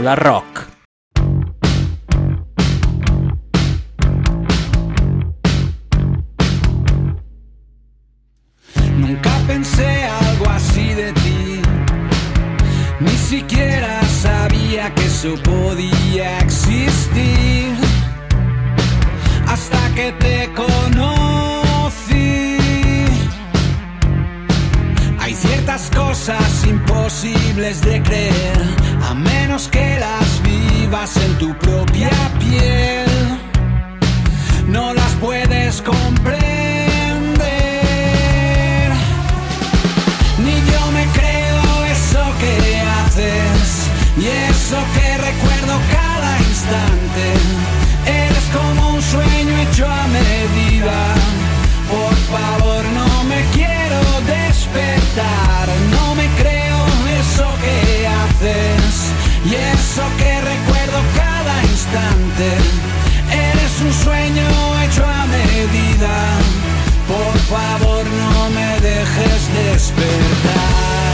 la rock. Nunca pensé algo así de ti, ni siquiera sabía que eso podía existir, hasta que te conocí. Hay ciertas cosas imposibles de creer, a menos que las vivas en tu propia piel. No las puedes comprender. Ni yo me creo eso que haces y eso que recuerdo cada instante. Eres como un sueño hecho a medida. Por favor, no me quiero despertar. No me creo eso que haces y eso que recuerdo cada instante. Eres un sueño hecho a medida. Por favor, no me dejes despertar.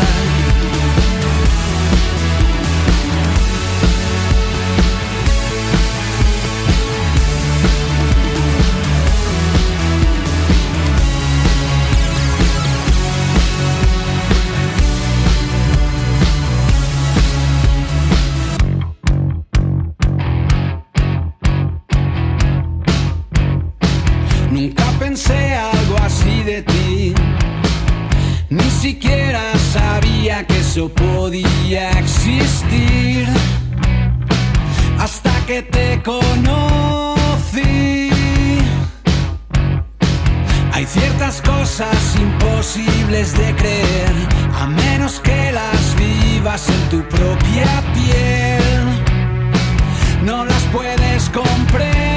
Nunca pensé algo así de ti, ni siquiera sabía que eso podía existir, hasta que te conocí. Hay ciertas cosas imposibles de creer, a menos que las vivas en tu propia piel. No las puedes comprender.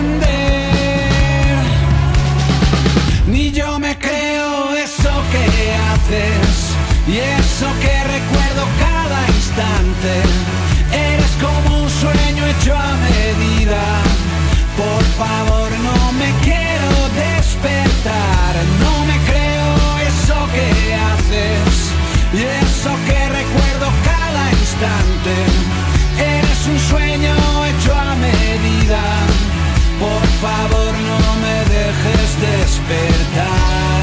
Ni yo me creo eso que haces y eso que recuerdo cada instante. Eres como un sueño hecho a medida. Por favor, no me quiero despertar. No me creo eso que haces y eso que recuerdo cada instante. Eres un sueño hecho a medida. Por favor, no me dejes despertar.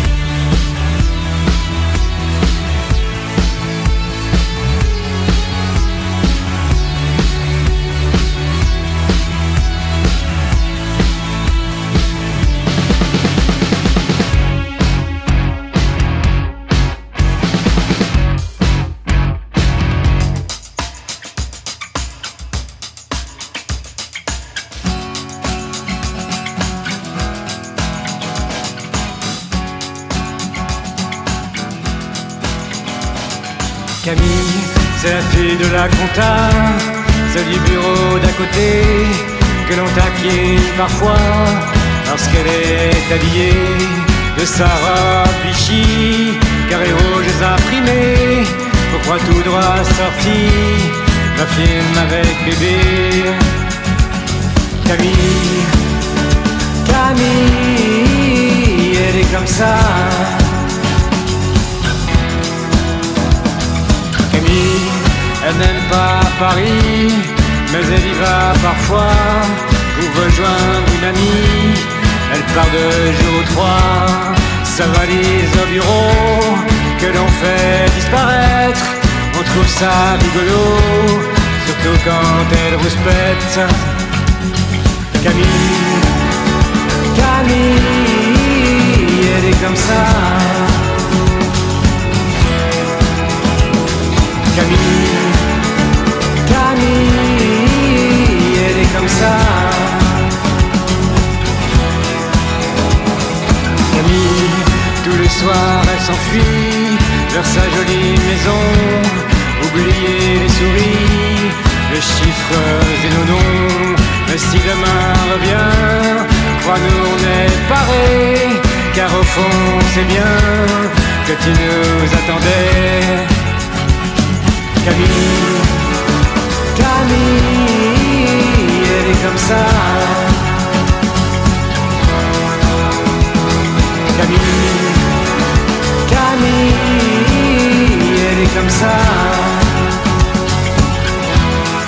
Camille, c'est la fille de la compta, celle du bureau d'à côté, que l'on taquine parfois, lorsqu'elle est habillée de Sarah Vichy, carré rouges imprimés, au croix tout droit sorti, d'un film avec bébé. Camille, Camille, elle est comme ça. Elle n'aime pas Paris, mais elle y va parfois pour rejoindre une amie. Elle part 2 jours ou 3, sa valise au bureau que l'on fait disparaître. On trouve ça rigolo, surtout quand elle rouspète. Camille, Camille, elle est comme ça. Camille, Camille, elle est comme ça. Camille, tous les soirs elle s'enfuit vers sa jolie maison. Oublier les souris, les chiffres et nos noms. Mais si demain revient, crois-nous on est parés, car au fond c'est bien que tu nous attendais. Camille, Camille, elle est comme ça. Camille, Camille, elle est comme ça.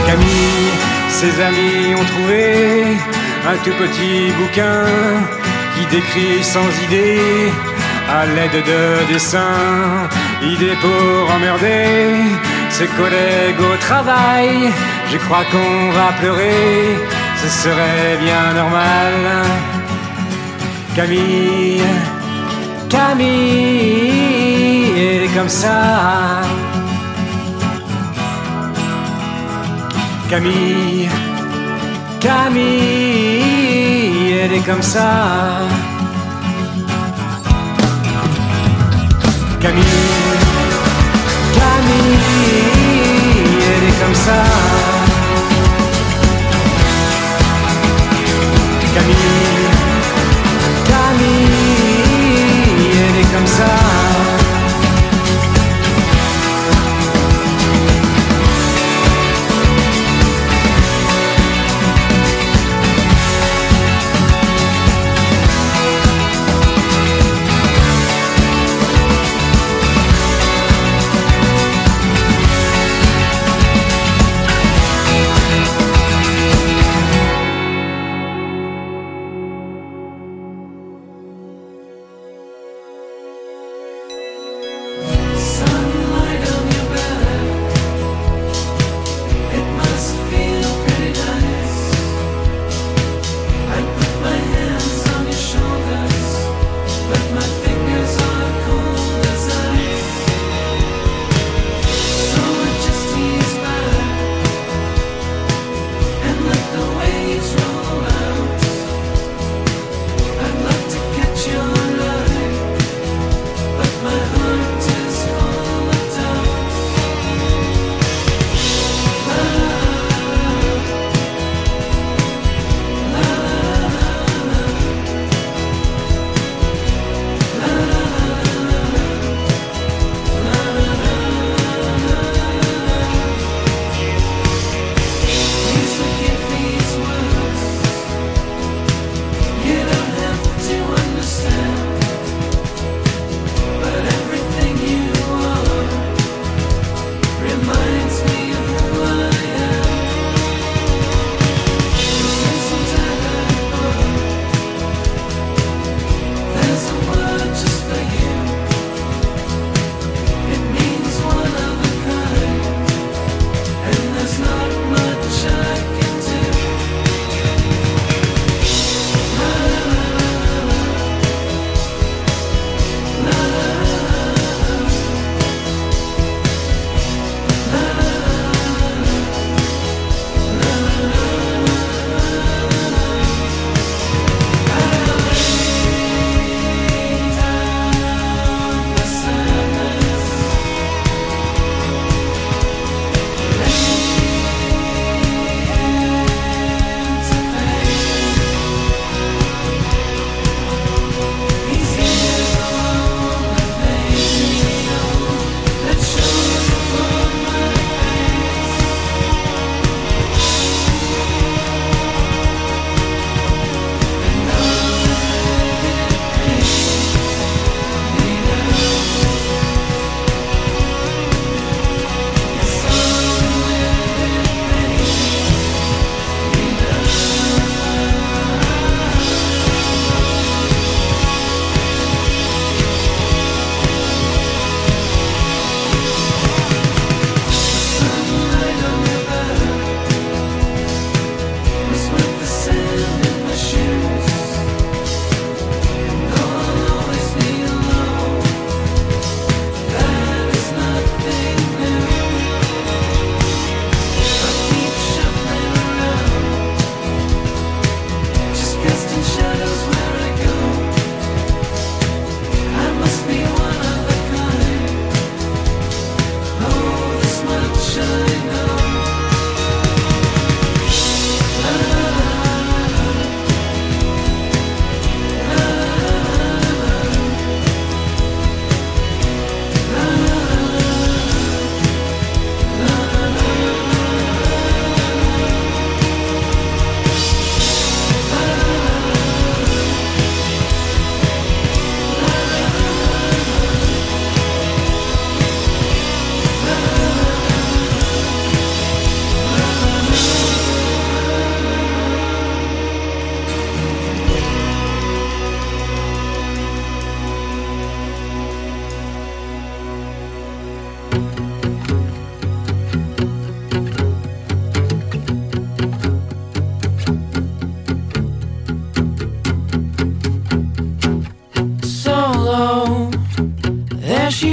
Camille, ses amis ont trouvé un tout petit bouquin qui décrit sans idée, à l'aide de dessins, idées pour emmerder ses collègues au travail. Je crois qu'on va pleurer, ce serait bien normal. Camille, Camille, elle est comme ça. Camille, Camille, elle est comme ça. Camille, Camille, elle est comme ça. Camille, Camille, elle est comme ça.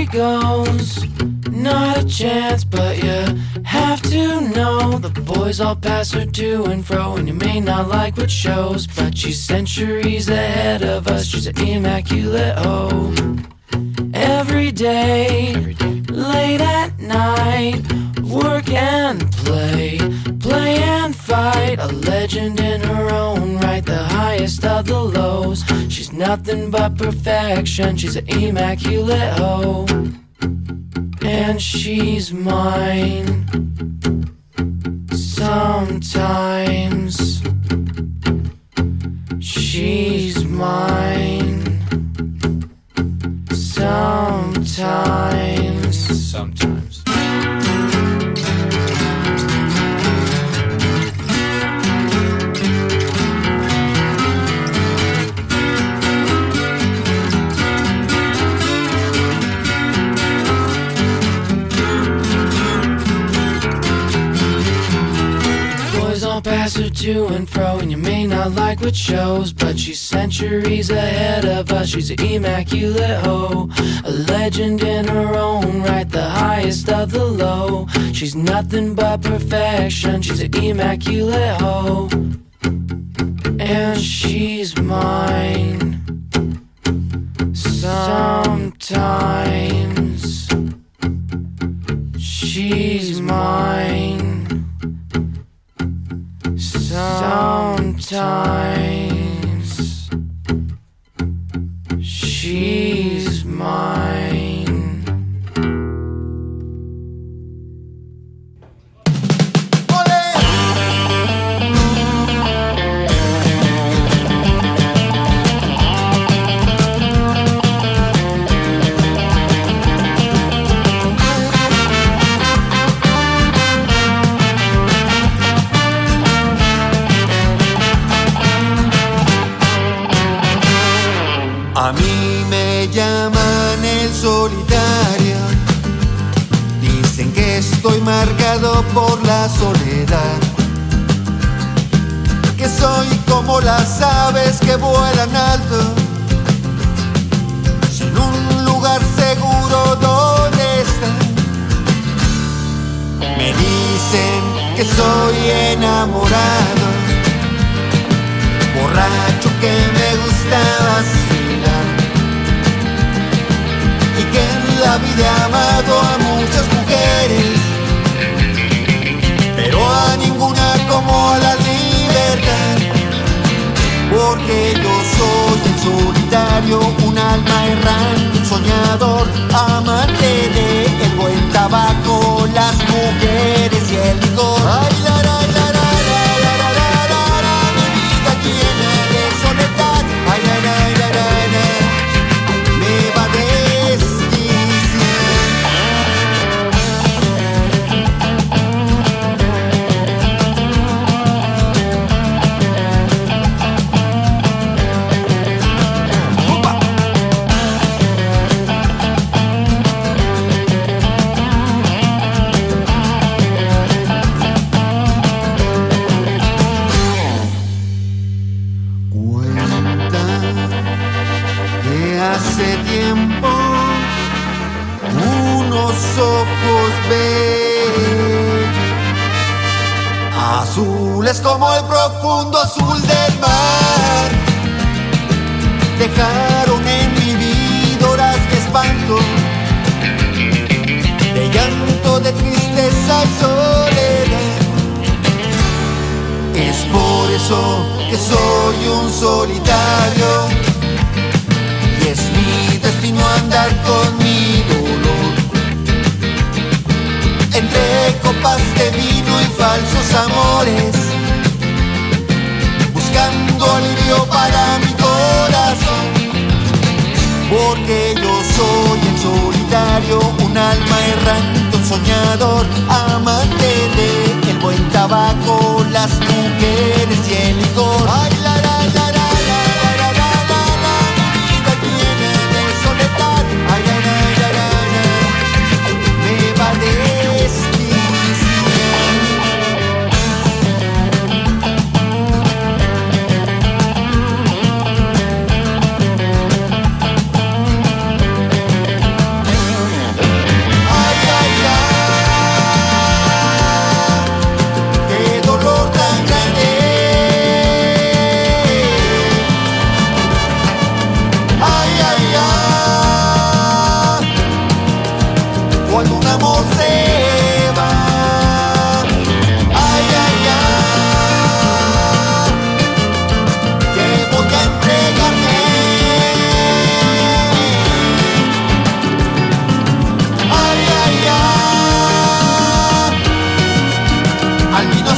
she goes, not a chance, but you have to know the boys all pass her to and fro, and you may not like what shows, but she's centuries ahead of us. She's an immaculate O. Every day, late at night, work and play, play and fight, a legend in her own right, the highest of the lows. She's nothing but perfection, she's an immaculate hoe, and she's mine. Sometimes she's mine. Sometimes. Pass her to and fro, and you may not like what shows, but she's centuries ahead of us. She's an immaculate hoe, a legend in her own right, the highest of the low. She's nothing but perfection, she's an immaculate hoe, and she's mine. Sometimes she's mine. Sometimes she's mine. A mí me llaman el solitario, dicen que estoy marcado por la soledad, que soy como las aves que vuelan alto, sin un lugar seguro donde estar. Me dicen que soy enamorado, borracho que me gusta vacilar, y que en la vida he amado a muchas mujeres, pero a ninguna como a la libertad, porque yo soy el solitario, un alma errante, un soñador, amante del buen tabaco, las mujeres y el licor. Ay, la, la, la, la, la, la, la, la, la, mi vida llena de soledad. Ay, la, la, la, la, la, me va a hace tiempo unos ojos bellos, azules como el profundo azul del mar, dejaron en mi vida horas de espanto, de llanto, de tristeza y soledad. Es por eso que soy un solitario, es mi destino andar con mi dolor, entre copas de vino y falsos amores, buscando alivio para mi corazón, porque yo soy el solitario, un alma errante, un soñador, amante del buen tabaco, las mujeres y el licor. Ay, la, la, la, la, la. Ay, ay, ay, ay, ay, me va a desquiciar.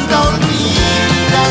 gusta olvidar.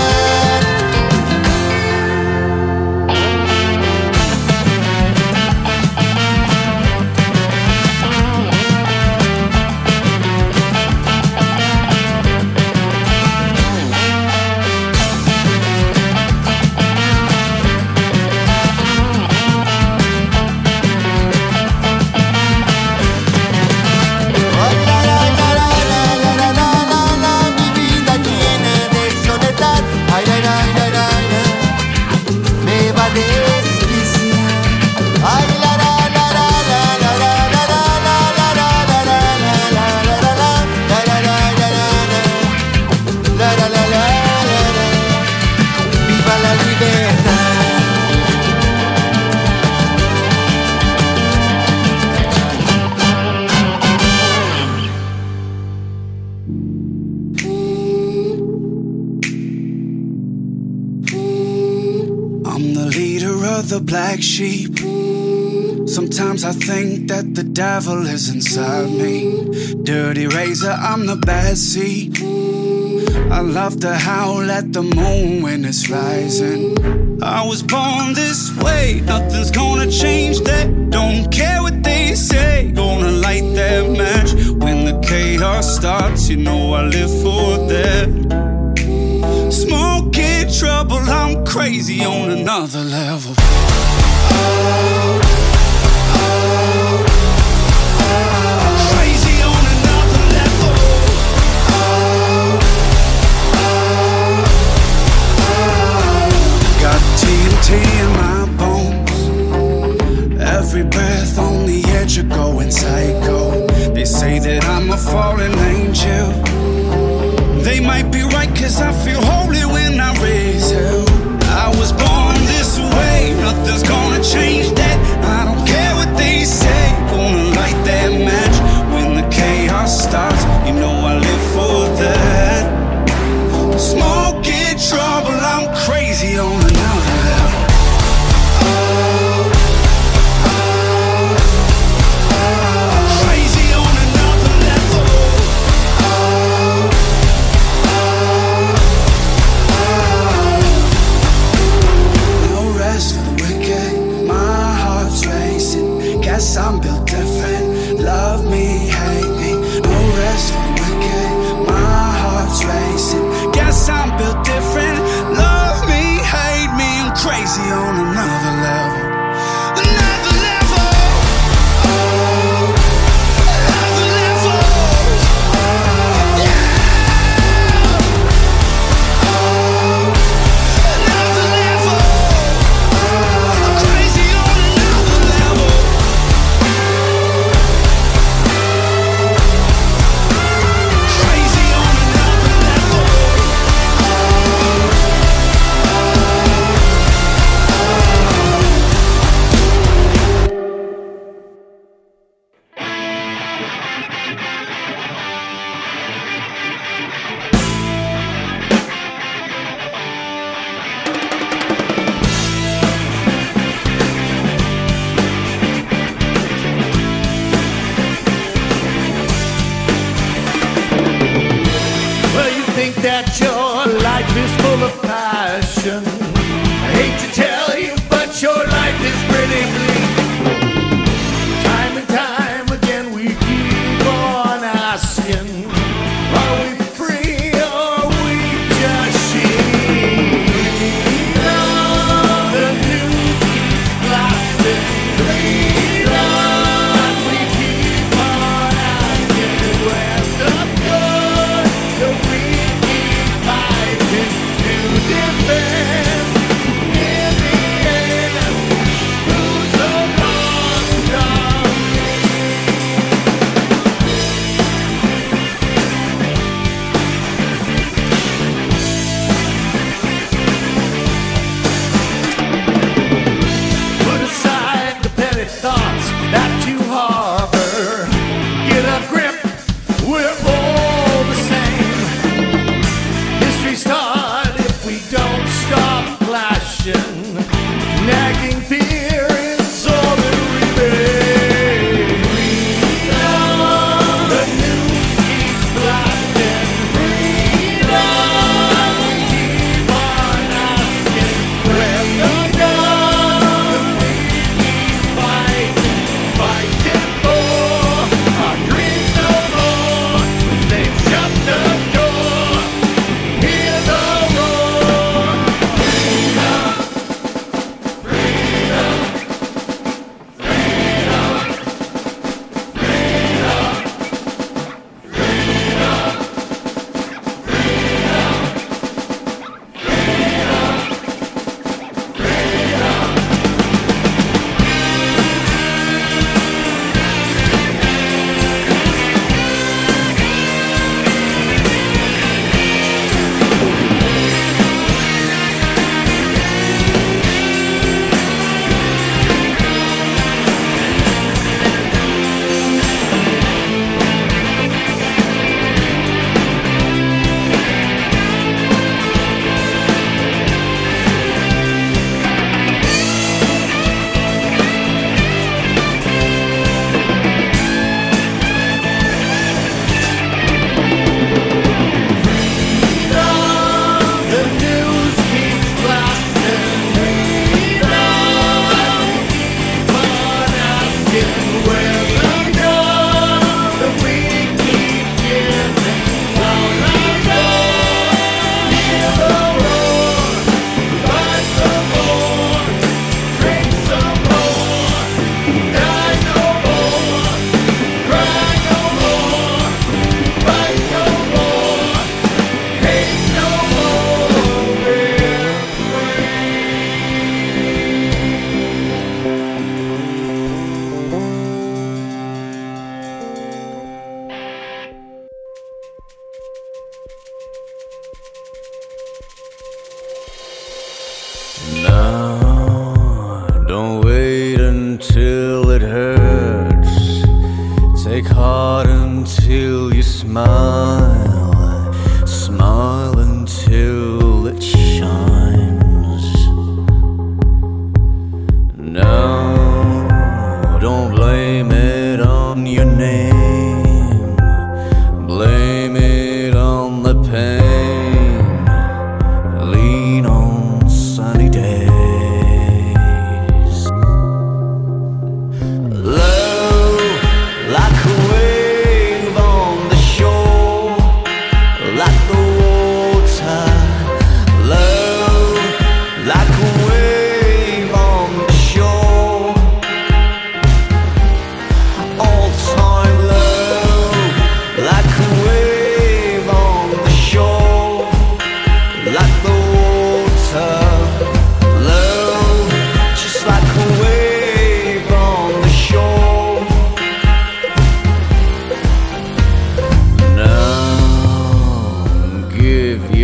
I'm the leader of the black sheep. Sometimes I think that the devil is inside me. Dirty razor, I'm the bad seed. I love to howl at the moon when it's rising. I was born this way, nothing's gonna change that. Don't care what they say, gonna light that match. When the chaos starts, you know I live for that. Smoke in trouble, I'm crazy on another level. Crazy on another level. Got TNT in my bones. Every breath on the edge of going psycho. They say that I'm a fallen angel. They might be right, cause I feel holy when I raise hell. I was born this way, nothing's gonna change that. I don't care what they say, gonna light that match. When the chaos starts, you know I live for that. Smoke in trouble, I'm crazy on another level. Crazy on another level. Guess I'm built different. Love me, hate me. No rest for the wicked. My heart's racing. Guess I'm built different. Love me, hate me. I'm crazy on another level. Another level. Another level. Yeah. Another level. I'm crazy on another level. That your life is full of passion. I hate to tell you, but your life is pretty bleak. Time and time again we keep on asking, are we free or we just sheep? The news keeps blasting. We keep on asking, where's the good? The we fighting to defend.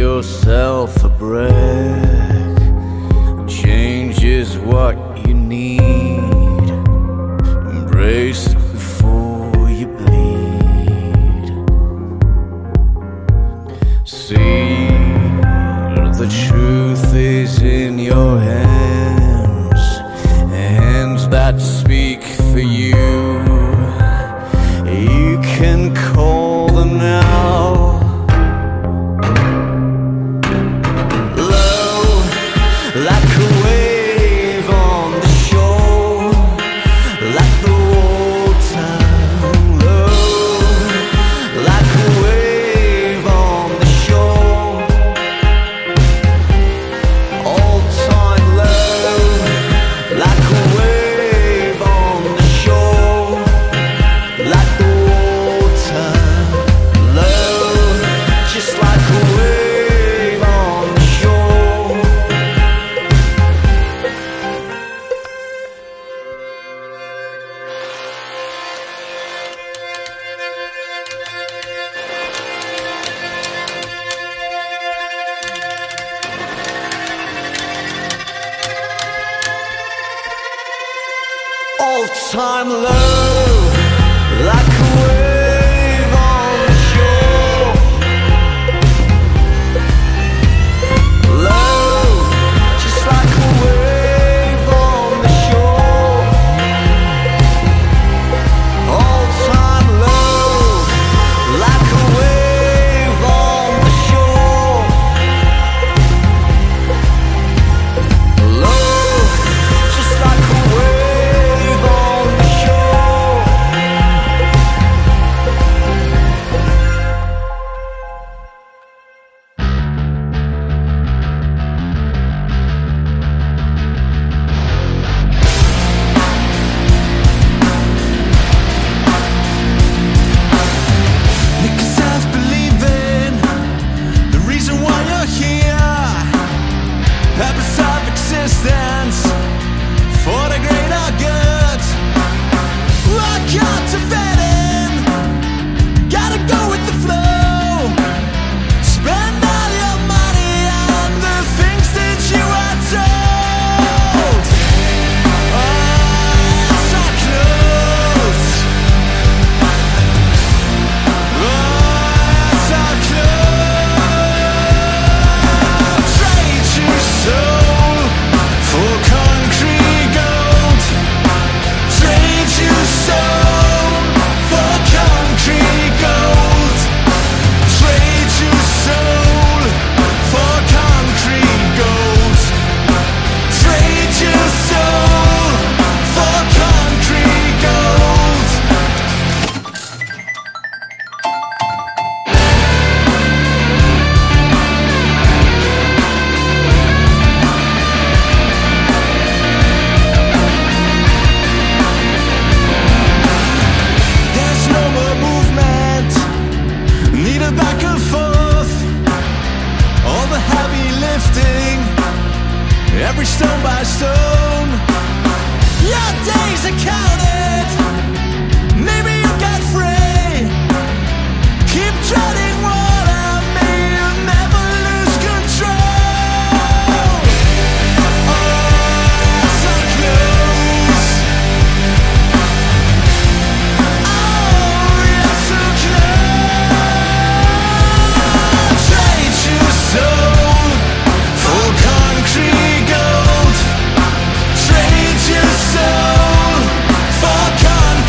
yourself a break. Change is what you need. Embrace it before you bleed. See, the truth is in your hands, hands that speak for you. You can call them now. Like a wave on the shore, like the water low, like a wave on the shore, all time low, like a wave on the shore, like the water low, just like a wave on the shore. All time low, like a wave on the shore. Low, just like a wave on the shore. All time low, like a wave on the shore. Low, just like a wave on the shore. Make yourself believing the reason why you're here. Purpose of existence for the greater good. Rock cultivating, gotta go with the flow. Spend all your money on the things that you are told. Oh, so close. Oh, so close. Trade your soul for concrete gold. Trade your soul for concrete gold. Trade your soul for concrete gold. Trade your soul for concrete gold. There's no more movement, needed back and forth. All the heavy lifting, every stone by stone. Your days are counted, maybe you'll get free. Keep treading water, may you never lose control. Oh, so close. Oh, you're so close. Trade your soul for concrete gold. Trade your soul for concrete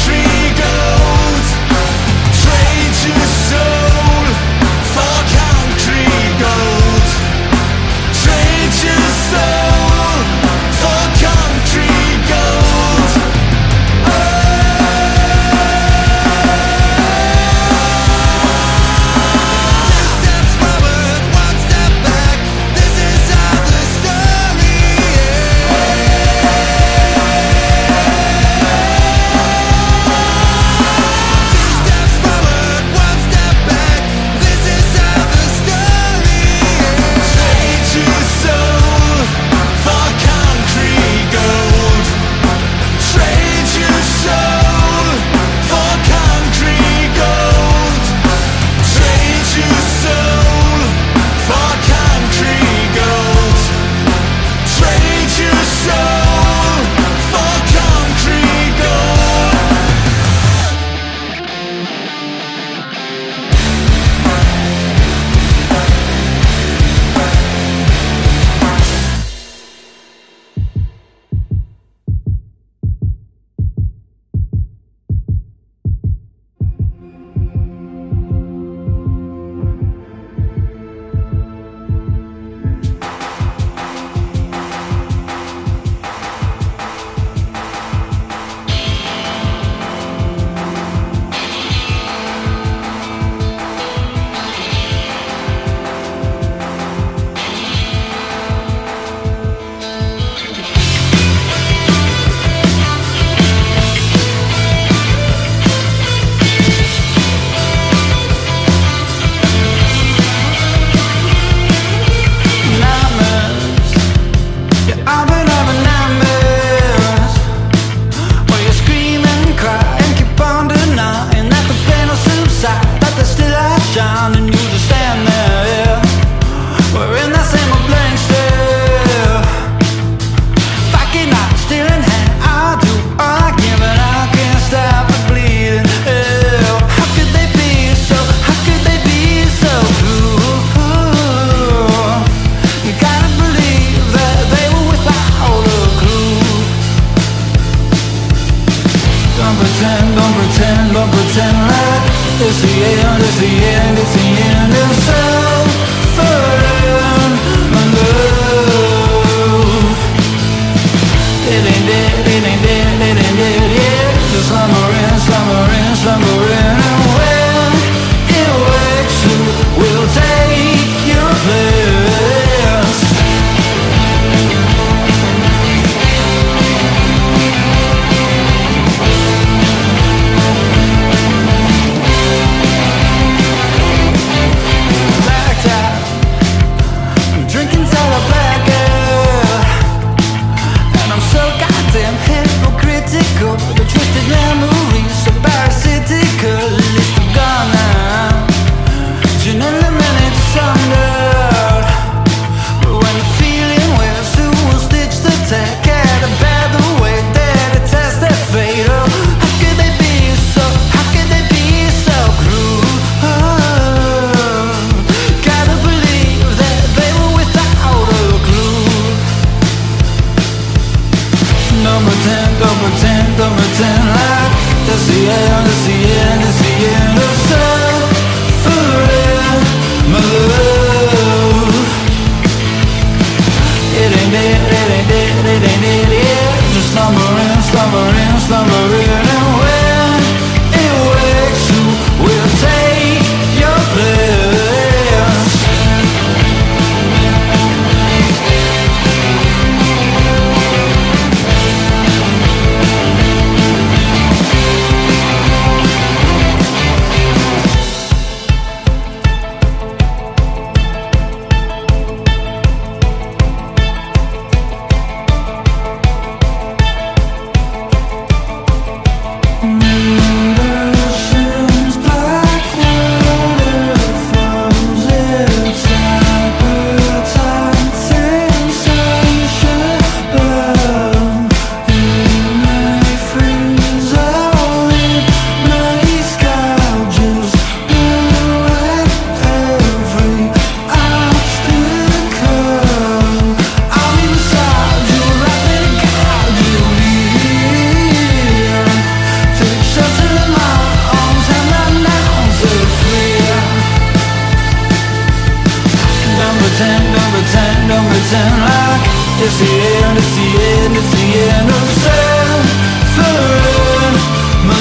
dancing like it's the end, it's the end, it's the end of suffering, my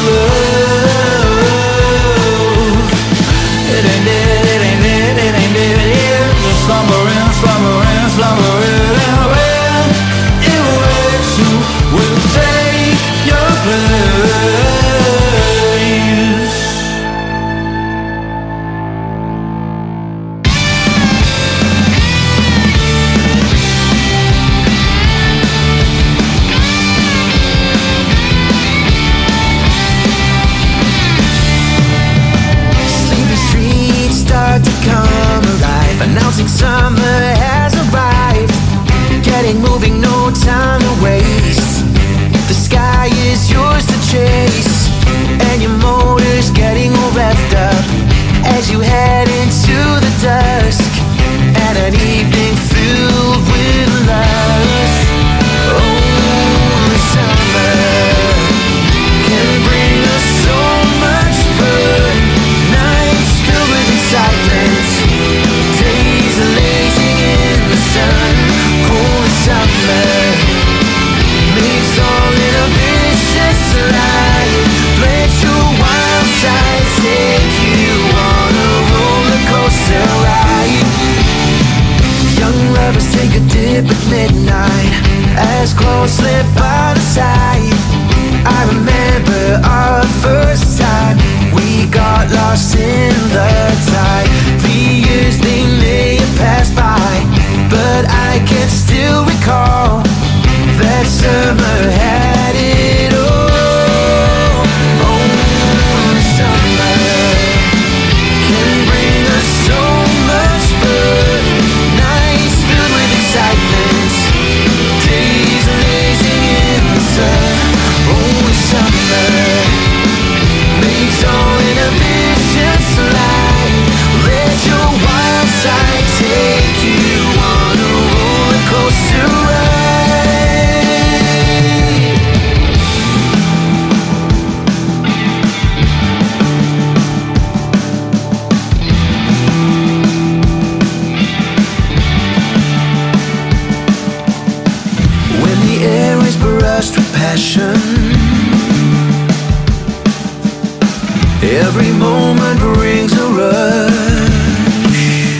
love. It ain't dead, it ain't dead, it ain't dead yet. Just slumbering, slumbering, slumbering. And when it wakes, you will take your place. Come alive, announcing summer has arrived. Getting moving, no time to waste. The sky is yours to chase, and your motor's getting all revved up as you head into the dusk and an evening filled with lust. Oh, summer can bring us so much fun. Nights filled with excitement, days lazing in the sun. Holy summer leaves all inhibitions alive. Let your wild side take you on a roller coaster ride. Young lovers take a dip at midnight as clothes slip by the side. I remember our first time we got lost in the tide. The years they may have passed by, but I can still recall that summer had it all. Oh, summer can bring us so much fun. Nights filled with excitement, days lazing in the sun. Oh, summer makes all inhibitions slide. Let your wild side take you on a roller coaster ride. When the air is brushed with passion, every moment brings a rush.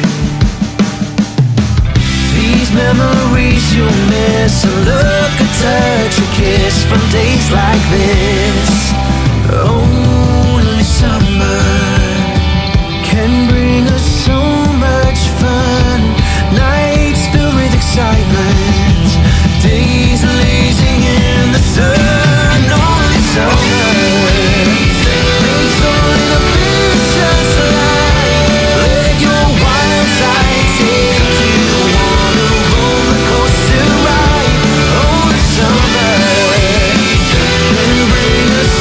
These memories you'll miss, a look, a touch, a kiss from days like this. Only summer can bring us so much fun. Nights filled with excitement, days lazing in the sun. Only summer makes all inhibitions slide. Let your wild side take you on a roller coaster ride. Oh, summer can bring us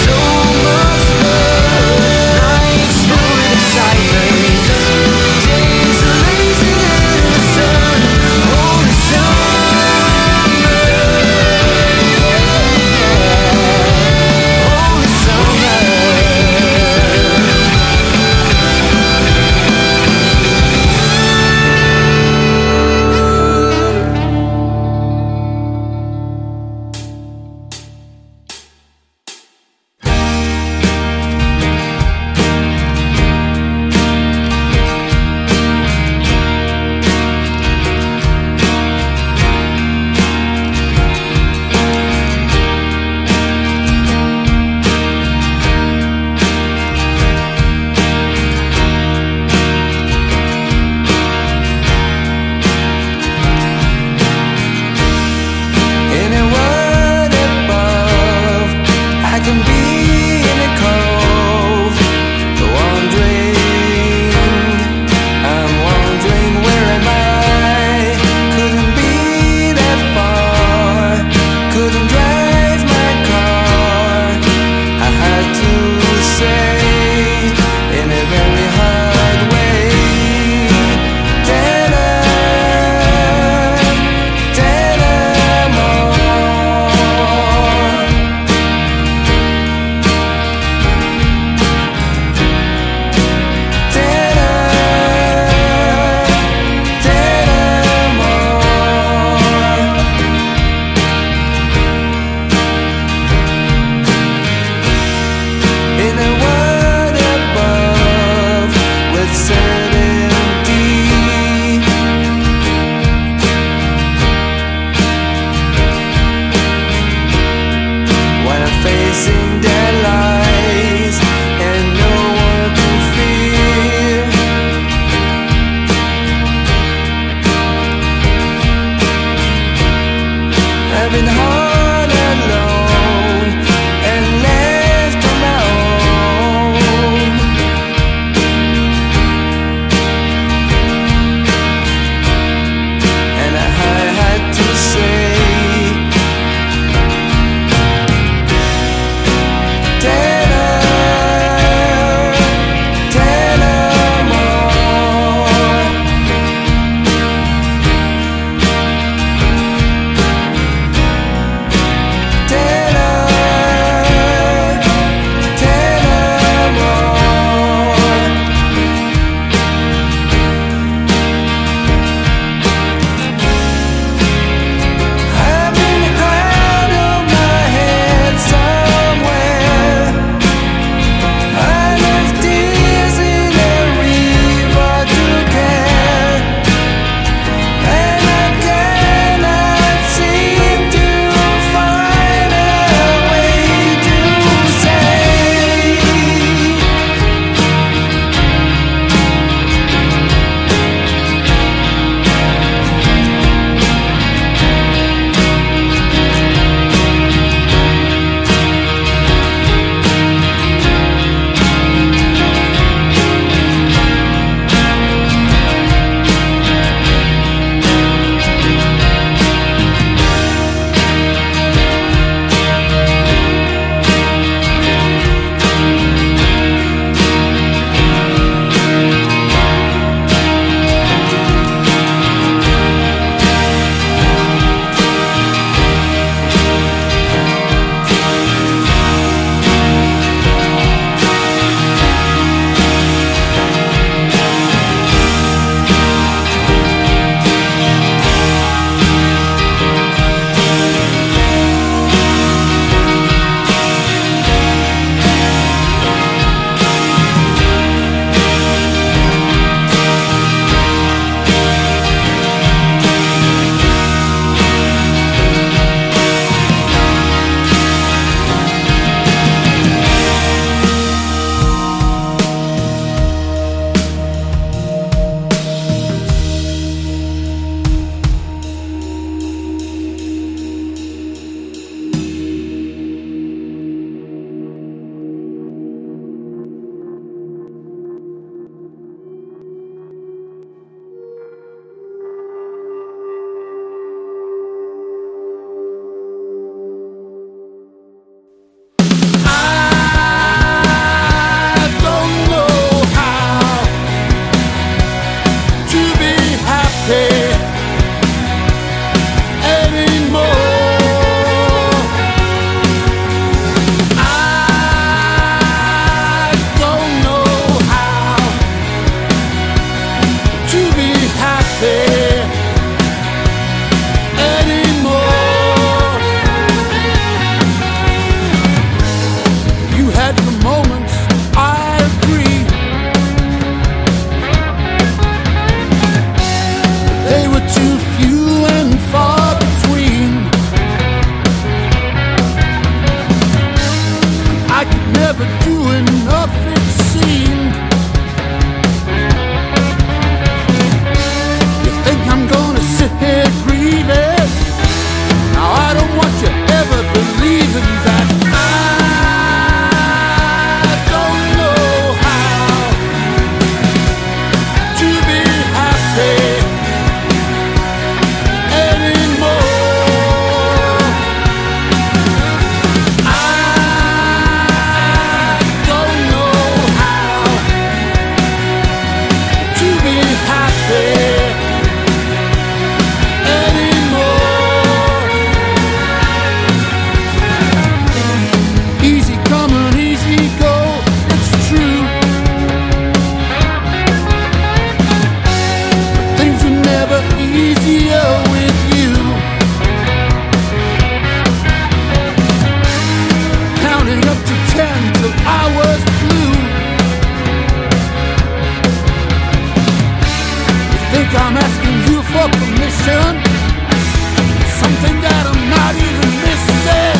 passion, something that I'm not even missing.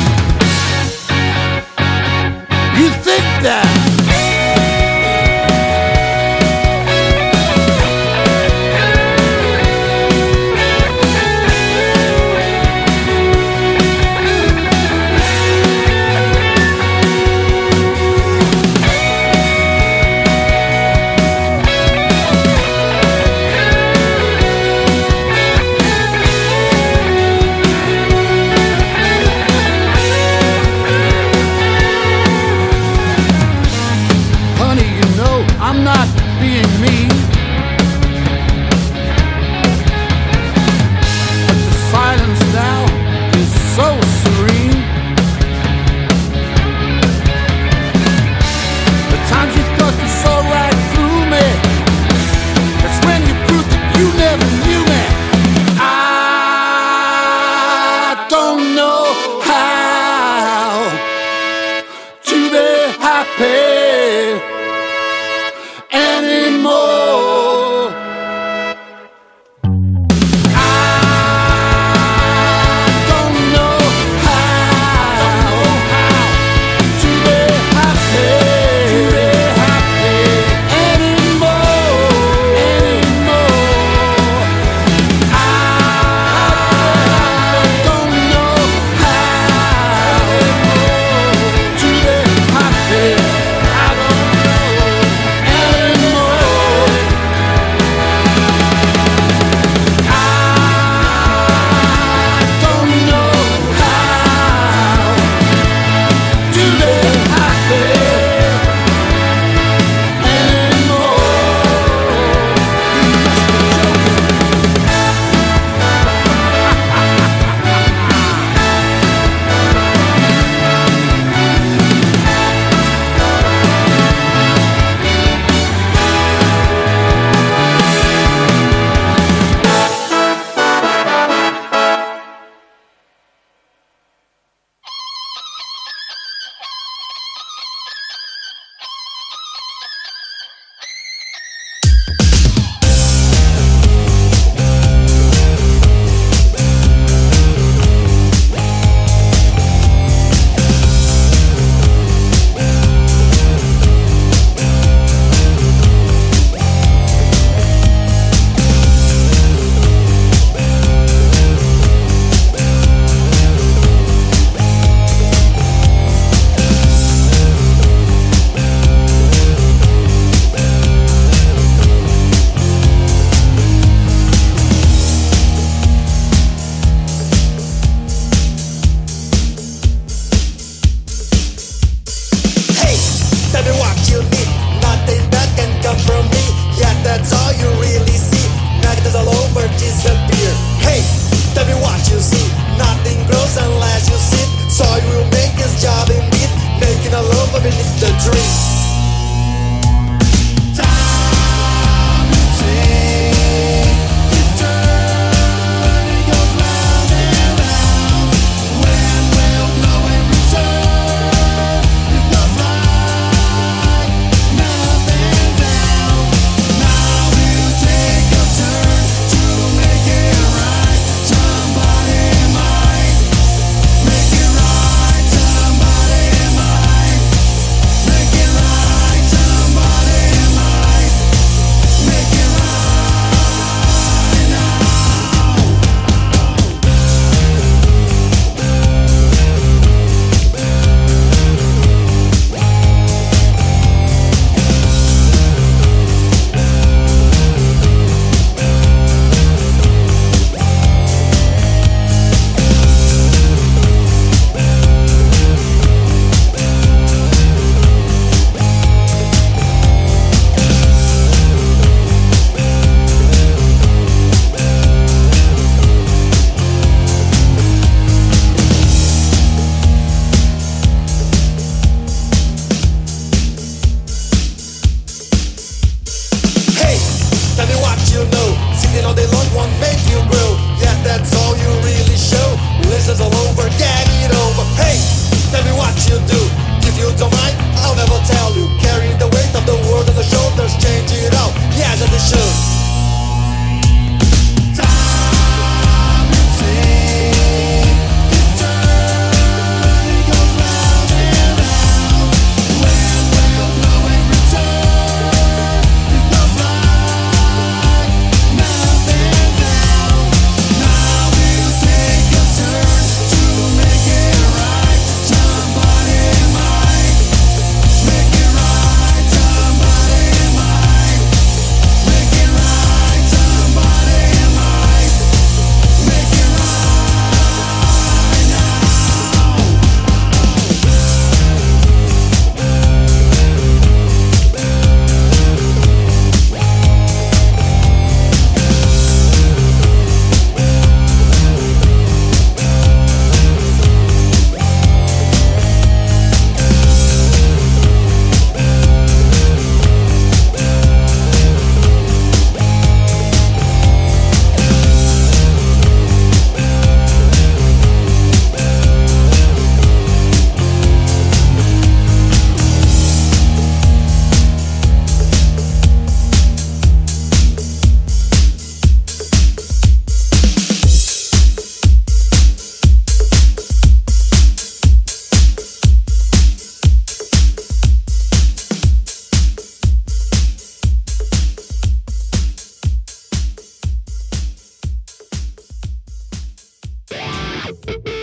You think that? Bye.